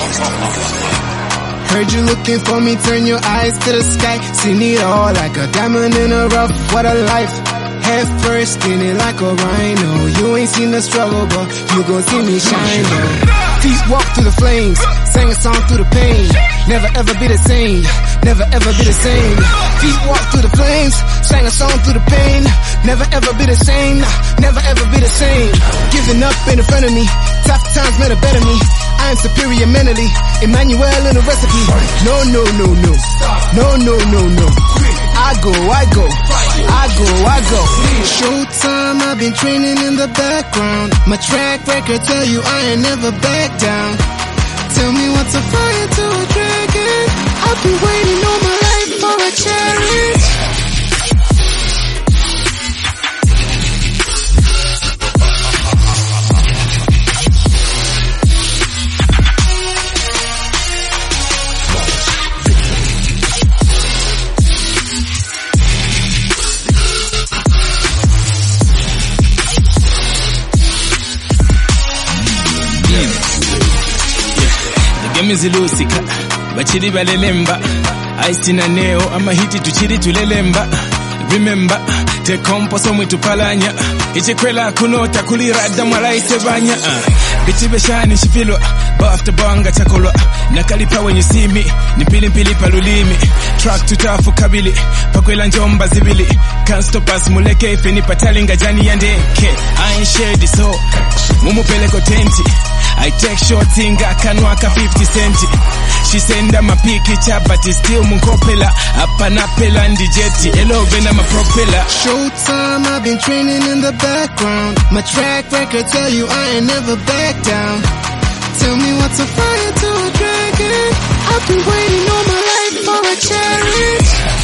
Heard you looking for me, turn your eyes to the sky. Seen it all like a diamond in a rough, what a life. Head first, spinning like a rhino. You ain't seen the struggle, but you gon' see me shine though. Feet walk through the flames, sang a song through the pain. Never ever be the same, never ever be the same. Feet walk through the flames, sang a song through the pain. Never ever be the same, never ever be the same. Giving up in front of me, tough times made a better me. I am superior mentally, Emmanuel in a recipe. No, no, no, no, no, no, no, no. I go. Showtime, I've been training in the background. My track record tell you I ain't never back down. Tell me what's a fire to a dragon. I've been waiting all my life for a challenge. Mizilusika bachiri balelemba ice na neo amahiti tuchiri tulelemba. Remember te komposo mwitu palanya ichikwela kunota kulirada mwalaite banya. Bichibeshani shifilwa bafta banga chakolwa nakalipa when you see me ni pili palulimi. Track tutafu kabili pakwela njomba zibili. Can't stop us muleke ifeni patalinga jani yandeke. I ain't shady so mumupeleko tenti. I take short inga kanwaka 50 centi. She send my picture but it's still munkopela. Apana pela ndijeti hello vena my propeller. Showtime, I've been training in the background. My track record tell you I ain't never back down. Tell me what's a fire to a dragon. I've been waiting all my life for a challenge.